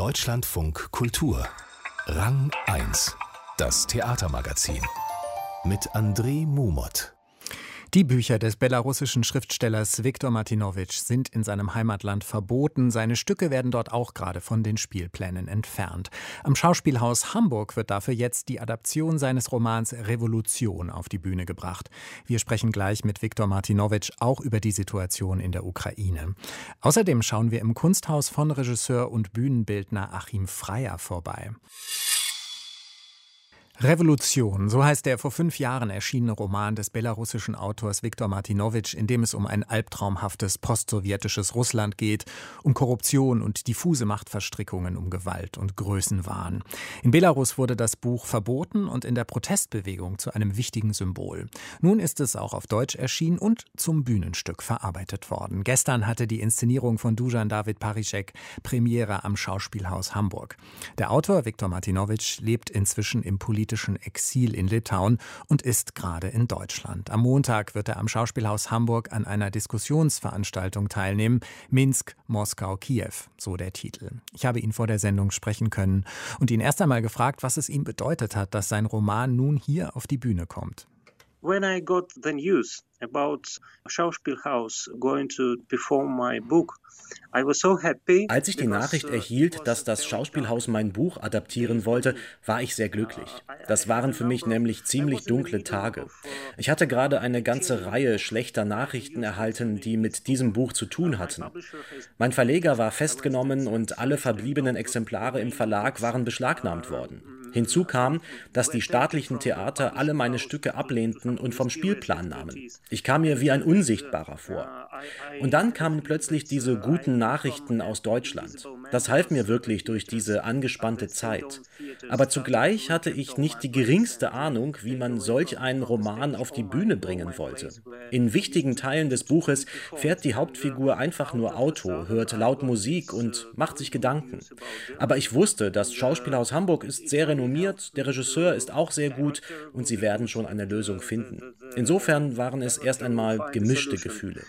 Deutschlandfunk Kultur. Rang 1. Das Theatermagazin. Mit André Mumot. Die Bücher des belarussischen Schriftstellers Wiktor Martinowitsch sind in seinem Heimatland verboten. Seine Stücke werden dort auch gerade von den Spielplänen entfernt. Am Schauspielhaus Hamburg wird dafür jetzt die Adaption seines Romans Revolution auf die Bühne gebracht. Wir sprechen gleich mit Wiktor Martinowitsch auch über die Situation in der Ukraine. Außerdem schauen wir im Kunsthaus von Regisseur und Bühnenbildner Achim Freyer vorbei. Revolution, so heißt der vor 5 Jahren erschienene Roman des belarussischen Autors Wiktor Martinowitsch, in dem es um ein albtraumhaftes postsowjetisches Russland geht, um Korruption und diffuse Machtverstrickungen, um Gewalt und Größenwahn. In Belarus wurde das Buch verboten und in der Protestbewegung zu einem wichtigen Symbol. Nun ist es auch auf Deutsch erschienen und zum Bühnenstück verarbeitet worden. Gestern hatte die Inszenierung von Dusan David Pařízek Premiere am Schauspielhaus Hamburg. Der Autor Wiktor Martinowitsch lebt inzwischen im politischen Exil in Litauen und ist gerade in Deutschland. Am Montag wird er am Schauspielhaus Hamburg an einer Diskussionsveranstaltung teilnehmen. Minsk, Moskau, Kiew, so der Titel. Ich habe ihn vor der Sendung sprechen können und ihn erst einmal gefragt, was es ihm bedeutet hat, dass sein Roman nun hier auf die Bühne kommt. When I got the news about Schauspielhaus going to perform my book, I was so happy. Als ich die Nachricht erhielt, dass das Schauspielhaus mein Buch adaptieren wollte, war ich sehr glücklich. Das waren für mich nämlich ziemlich dunkle Tage. Ich hatte gerade eine ganze Reihe schlechter Nachrichten erhalten, die mit diesem Buch zu tun hatten. Mein Verleger war festgenommen und alle verbliebenen Exemplare im Verlag waren beschlagnahmt worden. Hinzu kam, dass die staatlichen Theater alle meine Stücke ablehnten und vom Spielplan nahmen. Ich kam mir wie ein Unsichtbarer vor. Und dann kamen plötzlich diese guten Nachrichten aus Deutschland. Das half mir wirklich durch diese angespannte Zeit. Aber zugleich hatte ich nicht die geringste Ahnung, wie man solch einen Roman auf die Bühne bringen wollte. In wichtigen Teilen des Buches fährt die Hauptfigur einfach nur Auto, hört laut Musik und macht sich Gedanken. Aber ich wusste, das Schauspielhaus Hamburg ist sehr renommiert, der Regisseur ist auch sehr gut und sie werden schon eine Lösung finden. Insofern waren es erst einmal gemischte Gefühle.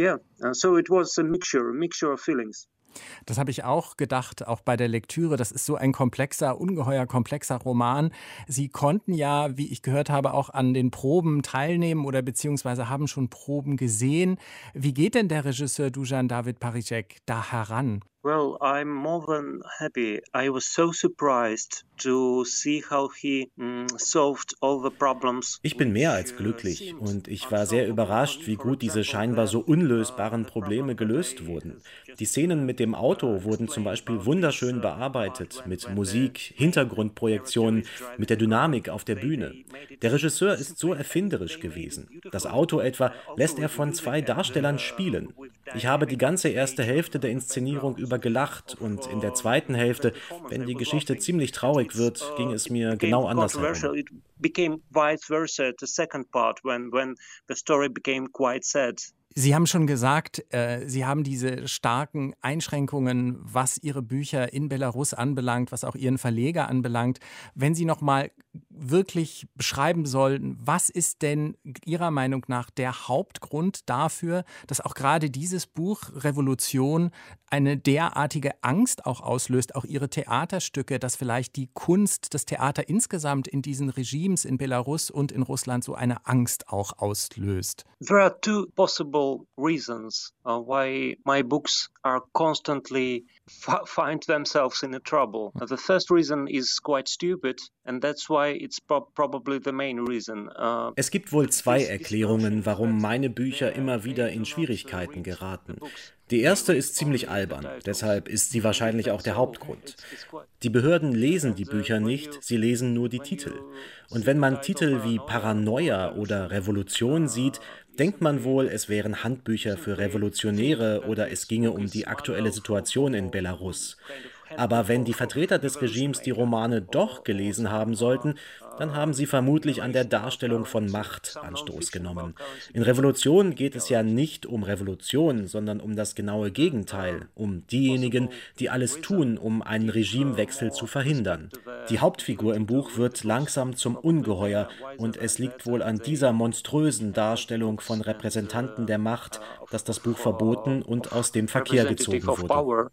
Das habe ich auch gedacht, auch bei der Lektüre. Das ist so ein ungeheuer komplexer Roman. Sie konnten ja, wie ich gehört habe, auch an den Proben teilnehmen oder beziehungsweise haben schon Proben gesehen. Wie geht denn der Regisseur Dusan David Pařízek da heran? Well, I'm more than happy. I was so surprised to see how he solved all the problems. Ich bin mehr als glücklich und ich war sehr überrascht, wie gut diese scheinbar so unlösbaren Probleme gelöst wurden. Die Szenen mit dem Auto wurden zum Beispiel wunderschön bearbeitet, mit Musik, Hintergrundprojektionen, mit der Dynamik auf der Bühne. Der Regisseur ist so erfinderisch gewesen. Das Auto etwa lässt er von 2 Darstellern spielen. Ich habe die ganze erste Hälfte der Inszenierung über gelacht und in der zweiten Hälfte, wenn die Geschichte ziemlich traurig wird, ging es mir genau andersherum. Sie haben schon gesagt, Sie haben diese starken Einschränkungen, was Ihre Bücher in Belarus anbelangt, was auch Ihren Verleger anbelangt. Wenn Sie noch mal wirklich beschreiben sollten, was ist denn Ihrer Meinung nach der Hauptgrund dafür, dass auch gerade dieses Buch Revolution eine derartige Angst auch auslöst, auch Ihre Theaterstücke, dass vielleicht die Kunst, das Theater insgesamt in diesen Regimes in Belarus und in Russland so eine Angst auch auslöst? There are 2 possible reasons why my books are constantly find themselves in a trouble. The first reason is quite stupid and that's why it's probably the main reason. Es gibt wohl 2 Erklärungen, warum meine Bücher immer wieder in Schwierigkeiten geraten. Die erste ist ziemlich albern, deshalb ist sie wahrscheinlich auch der Hauptgrund. Die Behörden lesen die Bücher nicht, sie lesen nur die Titel. Und wenn man Titel wie Paranoia oder Revolution sieht, denkt man wohl, es wären Handbücher für Revolutionäre oder es ginge um die aktuelle Situation in Belarus. Aber wenn die Vertreter des Regimes die Romane doch gelesen haben sollten, dann haben sie vermutlich an der Darstellung von Macht Anstoß genommen. In Revolution geht es ja nicht um Revolution, sondern um das genaue Gegenteil, um diejenigen, die alles tun, um einen Regimewechsel zu verhindern. Die Hauptfigur im Buch wird langsam zum Ungeheuer und es liegt wohl an dieser monströsen Darstellung von Repräsentanten der Macht, dass das Buch verboten und aus dem Verkehr gezogen wurde.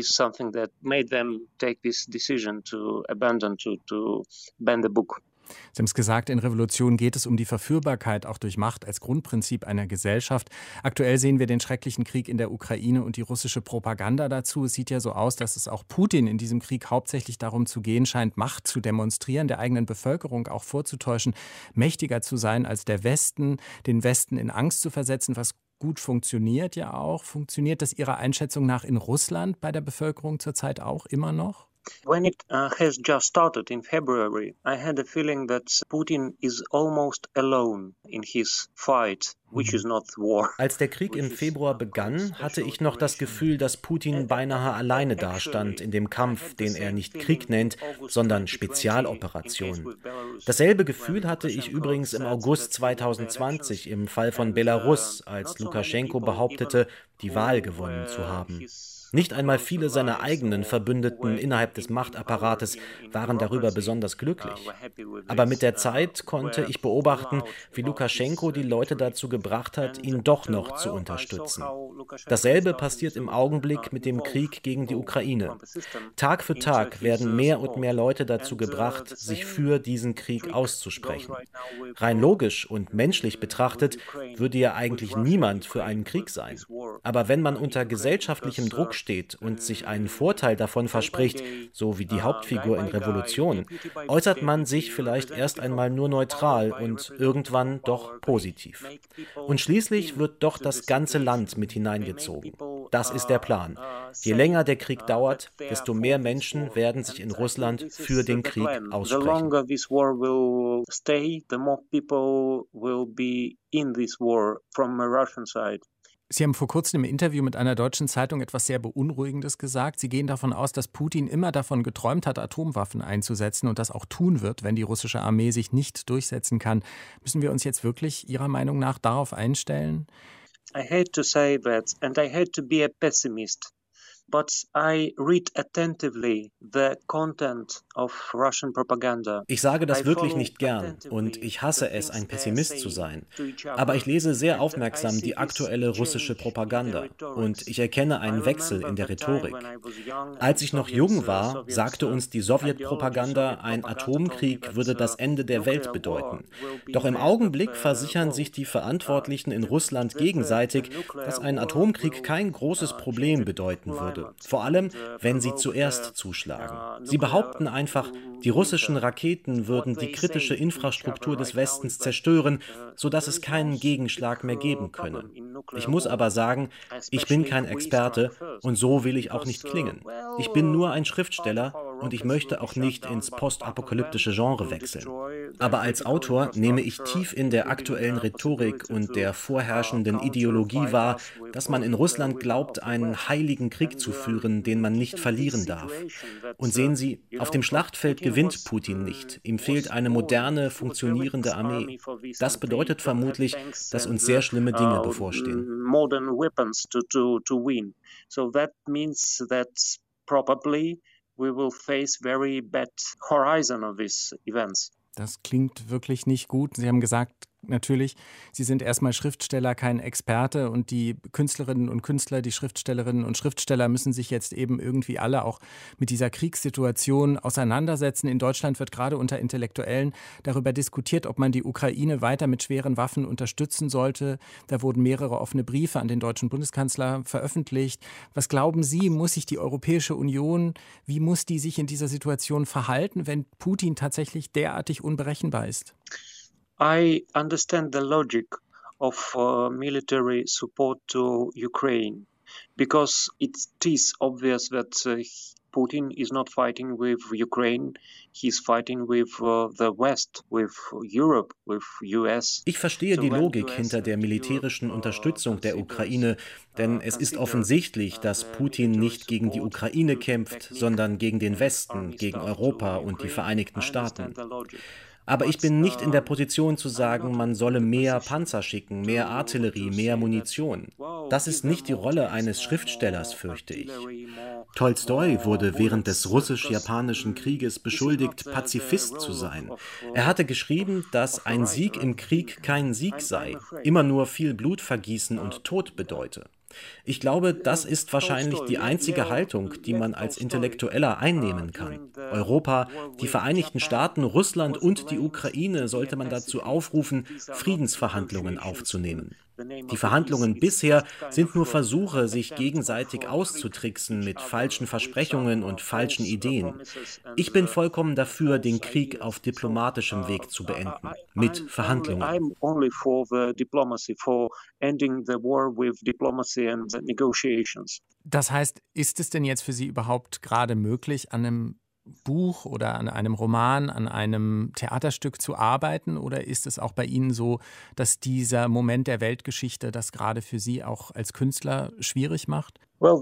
Sie haben es gesagt, in Revolution geht es um die Verführbarkeit auch durch Macht als Grundprinzip einer Gesellschaft. Aktuell sehen wir den schrecklichen Krieg in der Ukraine und die russische Propaganda dazu. Es sieht ja so aus, dass es auch Putin in diesem Krieg hauptsächlich darum zu gehen scheint, Macht zu demonstrieren, der eigenen Bevölkerung auch vorzutäuschen, mächtiger zu sein als der Westen, den Westen in Angst zu versetzen, was gut funktioniert ja auch. Funktioniert das Ihrer Einschätzung nach in Russland bei der Bevölkerung zurzeit auch immer noch? When it has just started in February, I had a feeling that Putin is almost alone in his fight, which is not war. Als der Krieg im Februar begann, hatte ich noch das Gefühl, dass Putin beinahe alleine dastand in dem Kampf, den er nicht Krieg nennt, sondern Spezialoperation. Dasselbe Gefühl hatte ich übrigens im August 2020 im Fall von Belarus, als Lukaschenko behauptete, die Wahl gewonnen zu haben. Nicht einmal viele seiner eigenen Verbündeten innerhalb des Machtapparates waren darüber besonders glücklich. Aber mit der Zeit konnte ich beobachten, wie Lukaschenko die Leute dazu gebracht hat, ihn doch noch zu unterstützen. Dasselbe passiert im Augenblick mit dem Krieg gegen die Ukraine. Tag für Tag werden mehr und mehr Leute dazu gebracht, sich für diesen Krieg auszusprechen. Rein logisch und menschlich betrachtet würde ja eigentlich niemand für einen Krieg sein. Aber wenn man unter gesellschaftlichem Druck steht und sich einen Vorteil davon verspricht, so wie die Hauptfigur in Revolution, äußert man sich vielleicht erst einmal nur neutral und irgendwann doch positiv. Und schließlich wird doch das ganze Land mit hineingezogen. Das ist der Plan. Je länger der Krieg dauert, desto mehr Menschen werden sich in Russland für den Krieg aussprechen. Sie haben vor kurzem im Interview mit einer deutschen Zeitung etwas sehr Beunruhigendes gesagt. Sie gehen davon aus, dass Putin immer davon geträumt hat, Atomwaffen einzusetzen und das auch tun wird, wenn die russische Armee sich nicht durchsetzen kann. Müssen wir uns jetzt wirklich Ihrer Meinung nach darauf einstellen? I hate to say that, and I hate to be a pessimist. But I read attentively the content of Russian propaganda. Ich sage das wirklich nicht gern und ich hasse es, ein Pessimist zu sein. Aber ich lese sehr aufmerksam die aktuelle russische Propaganda und ich erkenne einen Wechsel in der Rhetorik. Als ich noch jung war, sagte uns die Sowjetpropaganda, ein Atomkrieg würde das Ende der Welt bedeuten. Doch im Augenblick versichern sich die Verantwortlichen in Russland gegenseitig, dass ein Atomkrieg kein großes Problem bedeuten würde. Vor allem, wenn sie zuerst zuschlagen. Sie behaupten einfach, die russischen Raketen würden die kritische Infrastruktur des Westens zerstören, sodass es keinen Gegenschlag mehr geben könne. Ich muss aber sagen, ich bin kein Experte und so will ich auch nicht klingen. Ich bin nur ein Schriftsteller und ich möchte auch nicht ins postapokalyptische Genre wechseln. Aber als Autor nehme ich tief in der aktuellen Rhetorik und der vorherrschenden Ideologie wahr, dass man in Russland glaubt, einen heiligen Krieg zu führen, den man nicht verlieren darf. Und sehen Sie, auf dem Schlachtfeld gewinnt Putin nicht. Ihm fehlt eine moderne, funktionierende Armee. Das bedeutet vermutlich, dass uns sehr schlimme Dinge bevorstehen. We will face very bad horizon of these events. Das klingt wirklich nicht gut. Sie haben gesagt, natürlich, Sie sind erstmal Schriftsteller, kein Experte und die Künstlerinnen und Künstler, die Schriftstellerinnen und Schriftsteller müssen sich jetzt eben irgendwie alle auch mit dieser Kriegssituation auseinandersetzen. In Deutschland wird gerade unter Intellektuellen darüber diskutiert, ob man die Ukraine weiter mit schweren Waffen unterstützen sollte. Da wurden mehrere offene Briefe an den deutschen Bundeskanzler veröffentlicht. Was glauben Sie, muss sich die Europäische Union, wie muss die sich in dieser Situation verhalten, wenn Putin tatsächlich derartig unberechenbar ist? I understand the logic of military support to Ukraine because it is obvious that Putin is not fighting with Ukraine, he's fighting with the West, with Europe, with US. Ich verstehe die Logik hinter der militärischen Unterstützung der Ukraine, denn es ist offensichtlich, dass Putin nicht gegen die Ukraine kämpft, sondern gegen den Westen, gegen Europa und die Vereinigten Staaten. Aber ich bin nicht in der Position zu sagen, man solle mehr Panzer schicken, mehr Artillerie, mehr Munition. Das ist nicht die Rolle eines Schriftstellers, fürchte ich. Tolstoi wurde während des russisch-japanischen Krieges beschuldigt, Pazifist zu sein. Er hatte geschrieben, dass ein Sieg im Krieg kein Sieg sei, immer nur viel Blutvergießen und Tod bedeute. Ich glaube, das ist wahrscheinlich die einzige Haltung, die man als Intellektueller einnehmen kann. Europa, die Vereinigten Staaten, Russland und die Ukraine sollte man dazu aufrufen, Friedensverhandlungen aufzunehmen. Die Verhandlungen bisher sind nur Versuche, sich gegenseitig auszutricksen mit falschen Versprechungen und falschen Ideen. Ich bin vollkommen dafür, den Krieg auf diplomatischem Weg zu beenden, mit Verhandlungen. Das heißt, ist es denn jetzt für Sie überhaupt gerade möglich, an einem Buch oder an einem Roman, an einem Theaterstück zu arbeiten? Oder ist es auch bei Ihnen so, dass dieser Moment der Weltgeschichte das gerade für Sie auch als Künstler schwierig macht?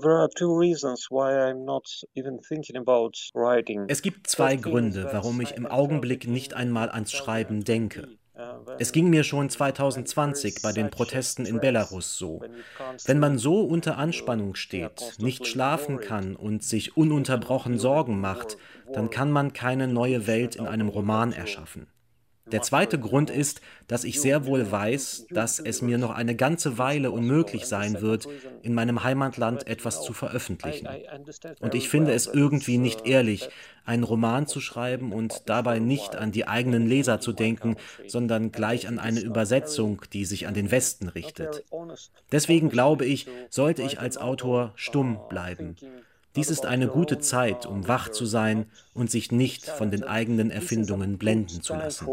Es gibt zwei Gründe, warum ich im Augenblick nicht einmal ans Schreiben denke. Es ging mir schon 2020 bei den Protesten in Belarus so. Wenn man so unter Anspannung steht, nicht schlafen kann und sich ununterbrochen Sorgen macht, dann kann man keine neue Welt in einem Roman erschaffen. Der zweite Grund ist, dass ich sehr wohl weiß, dass es mir noch eine ganze Weile unmöglich sein wird, in meinem Heimatland etwas zu veröffentlichen. Und ich finde es irgendwie nicht ehrlich, einen Roman zu schreiben und dabei nicht an die eigenen Leser zu denken, sondern gleich an eine Übersetzung, die sich an den Westen richtet. Deswegen glaube ich, sollte ich als Autor stumm bleiben. Dies ist eine gute Zeit, um wach zu sein und sich nicht von den eigenen Erfindungen blenden zu lassen.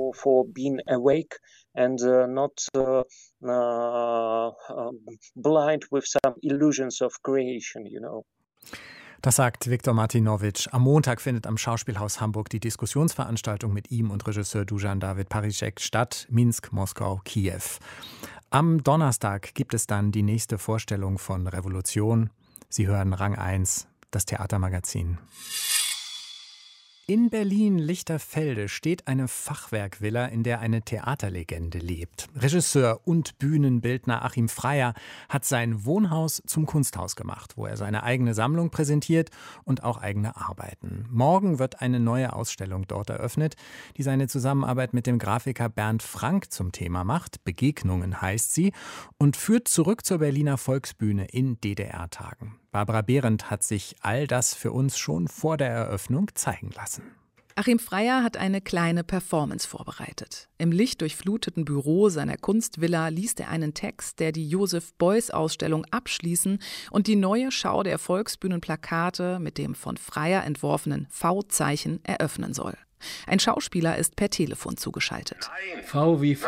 Das sagt Wiktor Martinovic. Am Montag findet am Schauspielhaus Hamburg die Diskussionsveranstaltung mit ihm und Regisseur Dusan David Parizek statt. Minsk, Moskau, Kiew. Am Donnerstag gibt es dann die nächste Vorstellung von Revolution. Sie hören Rang 1. Das Theatermagazin. In Berlin-Lichterfelde steht eine Fachwerkvilla, in der eine Theaterlegende lebt. Regisseur und Bühnenbildner Achim Freyer hat sein Wohnhaus zum Kunsthaus gemacht, wo er seine eigene Sammlung präsentiert und auch eigene Arbeiten. Morgen wird eine neue Ausstellung dort eröffnet, die seine Zusammenarbeit mit dem Grafiker Bernd Frank zum Thema macht. Begegnungen heißt sie und führt zurück zur Berliner Volksbühne in DDR-Tagen. Barbara Behrendt hat sich all das für uns schon vor der Eröffnung zeigen lassen. Achim Freyer hat eine kleine Performance vorbereitet. Im lichtdurchfluteten Büro seiner Kunstvilla liest er einen Text, der die Josef-Beuys-Ausstellung abschließen und die neue Schau der Volksbühnenplakate mit dem von Freyer entworfenen V-Zeichen eröffnen soll. Ein Schauspieler ist per Telefon zugeschaltet. V wie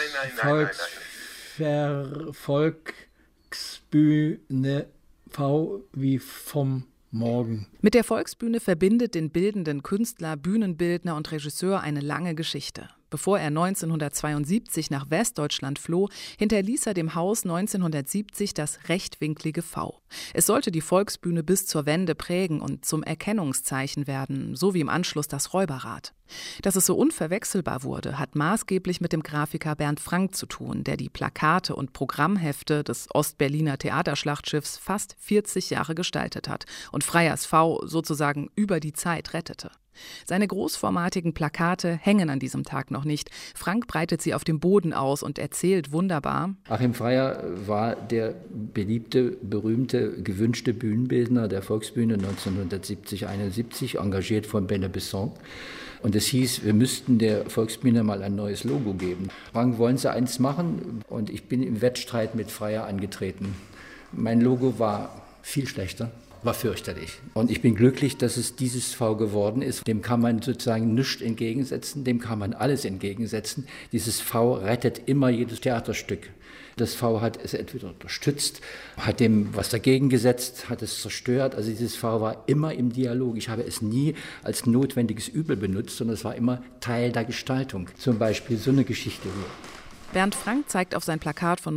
Volksbühne, V wie vom Morgen. Mit der Volksbühne verbindet den bildenden Künstler, Bühnenbildner und Regisseur eine lange Geschichte. Bevor er 1972 nach Westdeutschland floh, hinterließ er dem Haus 1970 das rechtwinklige V. Es sollte die Volksbühne bis zur Wende prägen und zum Erkennungszeichen werden, so wie im Anschluss das Räuberrad. Dass es so unverwechselbar wurde, hat maßgeblich mit dem Grafiker Bernd Frank zu tun, der die Plakate und Programmhefte des Ostberliner Theaterschlachtschiffs fast 40 Jahre gestaltet hat und Freyers V sozusagen über die Zeit rettete. Seine großformatigen Plakate hängen an diesem Tag noch nicht. Frank breitet sie auf dem Boden aus und erzählt wunderbar. Achim Freyer war der beliebte, berühmte, gewünschte Bühnenbildner der Volksbühne 1970-71, engagiert von Benne Besson. Und es hieß, wir müssten der Volksbühne mal ein neues Logo geben. Frank, wollen Sie eins machen? Und ich bin im Wettstreit mit Freyer angetreten. Mein Logo war viel schlechter. War fürchterlich. Und ich bin glücklich, dass es dieses V geworden ist. Dem kann man sozusagen nichts entgegensetzen, dem kann man alles entgegensetzen. Dieses V rettet immer jedes Theaterstück. Das V hat es entweder unterstützt, hat dem was dagegen gesetzt, hat es zerstört. Also dieses V war immer im Dialog. Ich habe es nie als notwendiges Übel benutzt, sondern es war immer Teil der Gestaltung. Zum Beispiel so eine Geschichte hier. Bernd Frank zeigt auf sein Plakat von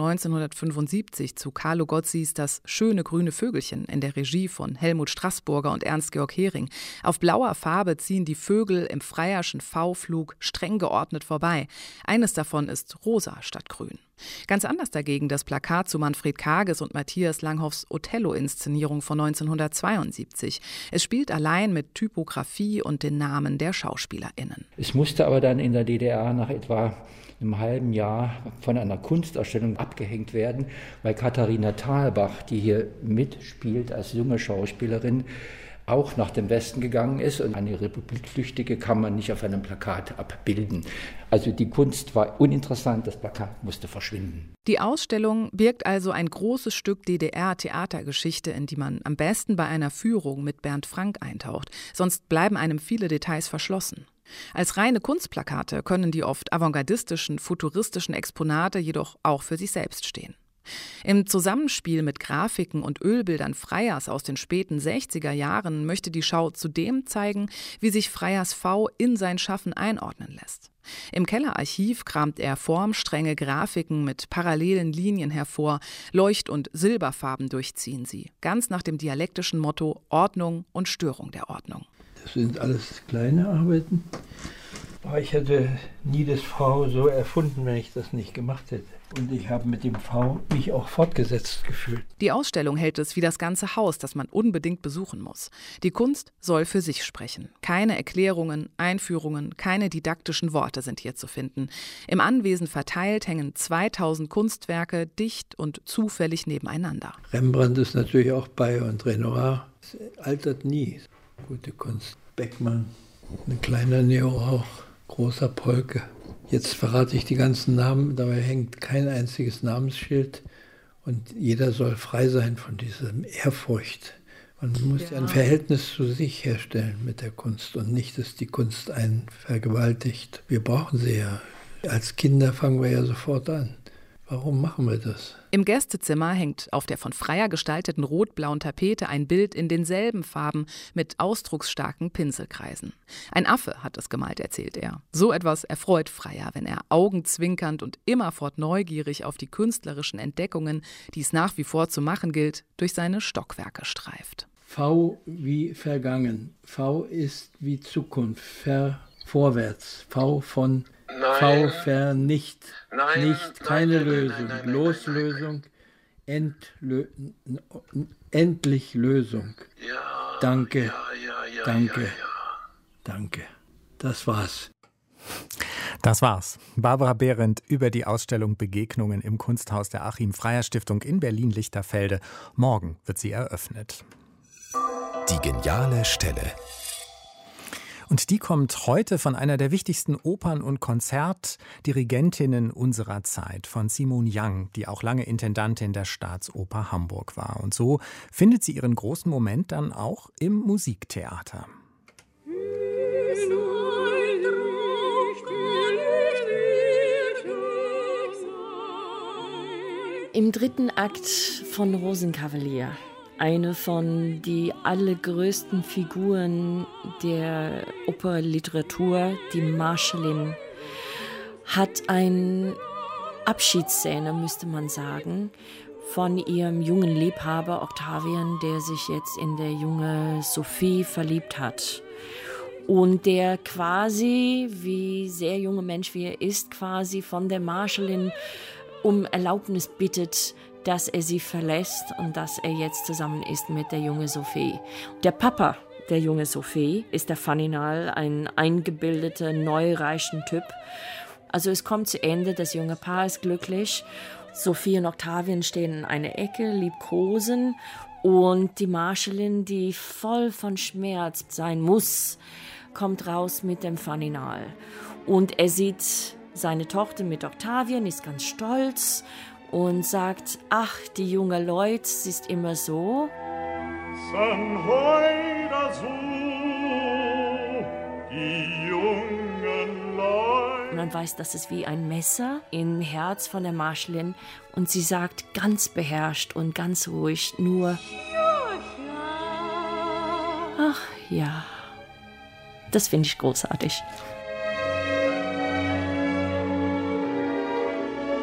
1975 zu Carlo Gozzis Das schöne grüne Vögelchen in der Regie von Helmut Straßburger und Ernst-Georg Hering. Auf blauer Farbe ziehen die Vögel im Freierschen V-Flug streng geordnet vorbei. Eines davon ist rosa statt grün. Ganz anders dagegen das Plakat zu Manfred Kages und Matthias Langhoffs Othello-Inszenierung von 1972. Es spielt allein mit Typografie und den Namen der SchauspielerInnen. Es musste aber dann in der DDR nach etwa einem halben Jahr von einer Kunstausstellung abgehängt werden, weil Katharina Thalbach, die hier mitspielt als junge Schauspielerin, auch nach dem Westen gegangen ist und eine Republikflüchtige kann man nicht auf einem Plakat abbilden. Also die Kunst war uninteressant, das Plakat musste verschwinden. Die Ausstellung birgt also ein großes Stück DDR-Theatergeschichte, in die man am besten bei einer Führung mit Bernd Frank eintaucht. Sonst bleiben einem viele Details verschlossen. Als reine Kunstplakate können die oft avantgardistischen, futuristischen Exponate jedoch auch für sich selbst stehen. Im Zusammenspiel mit Grafiken und Ölbildern Freyers aus den späten 60er Jahren möchte die Schau zudem zeigen, wie sich Freyers V in sein Schaffen einordnen lässt. Im Kellerarchiv kramt er formstrenge Grafiken mit parallelen Linien hervor, Leucht- und Silberfarben durchziehen sie, ganz nach dem dialektischen Motto Ordnung und Störung der Ordnung. Das sind alles kleine Arbeiten. Aber ich hätte nie das V so erfunden, wenn ich das nicht gemacht hätte. Und ich habe mit dem V mich auch fortgesetzt gefühlt. Die Ausstellung hält es wie das ganze Haus, das man unbedingt besuchen muss. Die Kunst soll für sich sprechen. Keine Erklärungen, Einführungen, keine didaktischen Worte sind hier zu finden. Im Anwesen verteilt hängen 2000 Kunstwerke dicht und zufällig nebeneinander. Rembrandt ist natürlich auch bei und Renoir. Es altert nie. Gute Kunst. Beckmann, ein kleiner Neo auch, großer Polke. Jetzt verrate ich die ganzen Namen, dabei hängt kein einziges Namensschild und jeder soll frei sein von dieser Ehrfurcht. Man muss ein Verhältnis zu sich herstellen mit der Kunst und nicht, dass die Kunst einen vergewaltigt. Wir brauchen sie ja. Als Kinder fangen wir ja sofort an. Warum machen wir das? Im Gästezimmer hängt auf der von Freyer gestalteten rot-blauen Tapete ein Bild in denselben Farben mit ausdrucksstarken Pinselkreisen. Ein Affe hat es gemalt, erzählt er. So etwas erfreut Freyer, wenn er augenzwinkernd und immerfort neugierig auf die künstlerischen Entdeckungen, die es nach wie vor zu machen gilt, durch seine Stockwerke streift. V wie vergangen. V ist wie Zukunft. Vorwärts. V von V vernicht. Nicht, keine Lösung. Loslösung. Endlich Lösung. Danke. Danke. Danke. Das war's. Das war's. Barbara Behrendt über die Ausstellung Begegnungen im Kunsthaus der Achim-Freyer-Stiftung in Berlin-Lichterfelde. Morgen wird sie eröffnet. Die geniale Stelle. Und die kommt heute von einer der wichtigsten Opern- und Konzertdirigentinnen unserer Zeit, von Simone Young, die auch lange Intendantin der Staatsoper Hamburg war. Und so findet sie ihren großen Moment dann auch im Musiktheater. Im dritten Akt von Rosenkavalier. Eine von die allergrößten Figuren der Operliteratur, die Marschallin, hat eine Abschiedsszene, müsste man sagen, von ihrem jungen Liebhaber Octavian, der sich jetzt in der junge Sophie verliebt hat. Und der quasi, wie sehr junger Mensch wie er ist, quasi von der Marschallin um Erlaubnis bittet, dass er sie verlässt und dass er jetzt zusammen ist mit der jungen Sophie. Der Papa der jungen Sophie ist der Faninal, ein eingebildeter, neureichen Typ. Also es kommt zu Ende, das junge Paar ist glücklich. Sophie und Octavian stehen in einer Ecke, liebkosen. Und die Marschallin, die voll von Schmerz sein muss, kommt raus mit dem Faninal. Und er sieht seine Tochter mit Octavian, ist ganz stolz und sagt, ach, die junge Leute, sie ist immer so. Die jungen Leute. Und man weiß, das ist wie ein Messer im Herz von der Marschallin. Und sie sagt ganz beherrscht und ganz ruhig nur, ach ja, das finde ich großartig.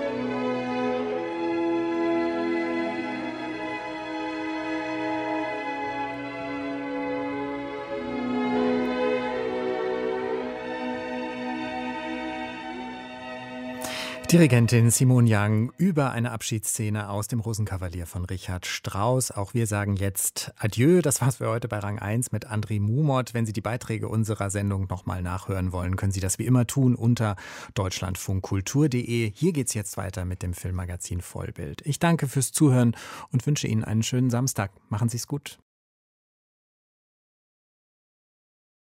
Dirigentin Simone Young über eine Abschiedsszene aus dem Rosenkavalier von Richard Strauss. Auch wir sagen jetzt Adieu. Das war's für heute bei Rang 1 mit André Mumot. Wenn Sie die Beiträge unserer Sendung nochmal nachhören wollen, können Sie das wie immer tun unter deutschlandfunkkultur.de. Hier geht's jetzt weiter mit dem Filmmagazin Vollbild. Ich danke fürs Zuhören und wünsche Ihnen einen schönen Samstag. Machen Sie's gut.